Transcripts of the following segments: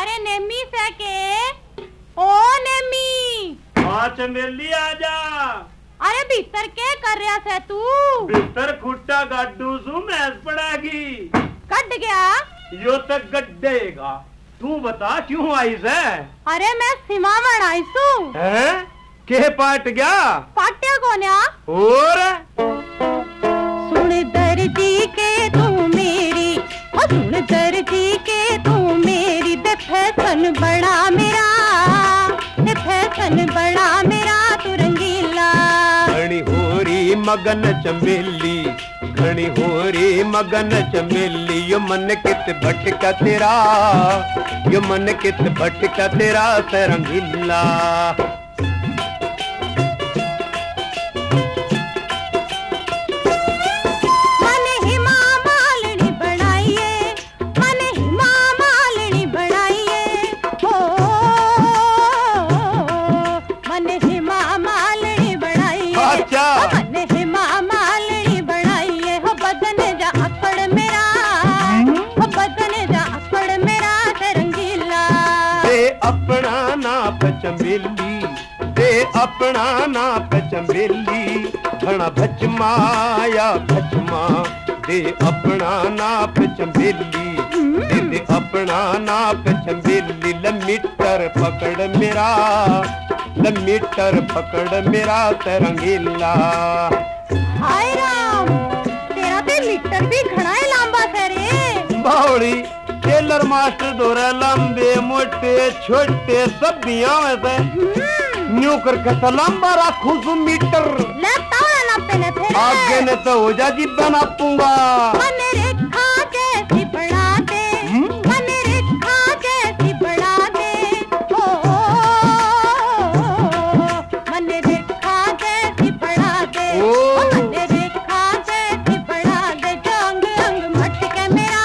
अरे नेमी से के ओ नेमी हाँ चमेली आजा। अरे भीतर के कर रहा से तू? भीतर खुट्टा गाडू सु मैस पड़ेगी। कट गया यो तक गड्ढेगा। तू बता क्यों आई से? अरे मैं सीमा में आई सू। हैं? के पाट गया? पाट्या कोन्या? और सुन दर्जी के तू मेरी, और सुन दर्जी के तू मेरी, दे फैशन बड़ा मेरा, दे फैशन बड़ा मेरा तू रंगीला। घनी होरी मगन चमेली, घनी होरी मगन चमेली, यो मन कित भटका तेरा, यो मन कित भटका तेरा रंगीला। अपना नाप चमेली, दे अपना नाप चमेली, घना भजमाया भजमा, दे अपना नाप चमेली, दे अपना नाप चमेली। लमीटर पकड़ मेरा, लमीटर पकड़ मेरा रंगीला। हाय राम, तेरा ते मीटर भी घना है लंबा से रे। बावड़ी टेलर मास्टर दोरा लंबे मोटे छोटे सब दिया वैसे न्यू करके तो लंबा रखूं तू मीटर। लेता है ना पहले फिर आगे ने तो हो जा जी बना पूंगा। मने रेखा जैसी बढ़ा दे, मने रेखा जैसी बढ़ा दे, ओ मने रेखा जैसी बढ़ा दे, मने रेखा जैसी बढ़ा दे, जो अंग अंग मटके मेरा,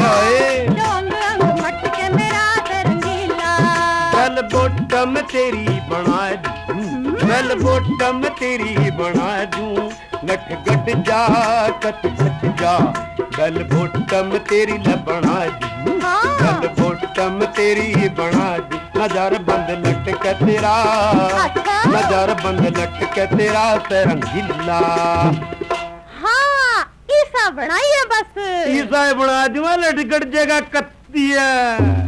बोटम तेरी बना दूं, बेल बोटम तेरी बना दूं, नट गट जा कट खच जा, बेल बोटम तेरी ल बना दूं, बेल बोटम तेरी बना दूं। नजर बंद लटक तेरा, नजर बंद लटक तेरा रंगीला। हाँ ईसा बनाइए बस, ईसा बना दूं लटकट जगह कत्ती है।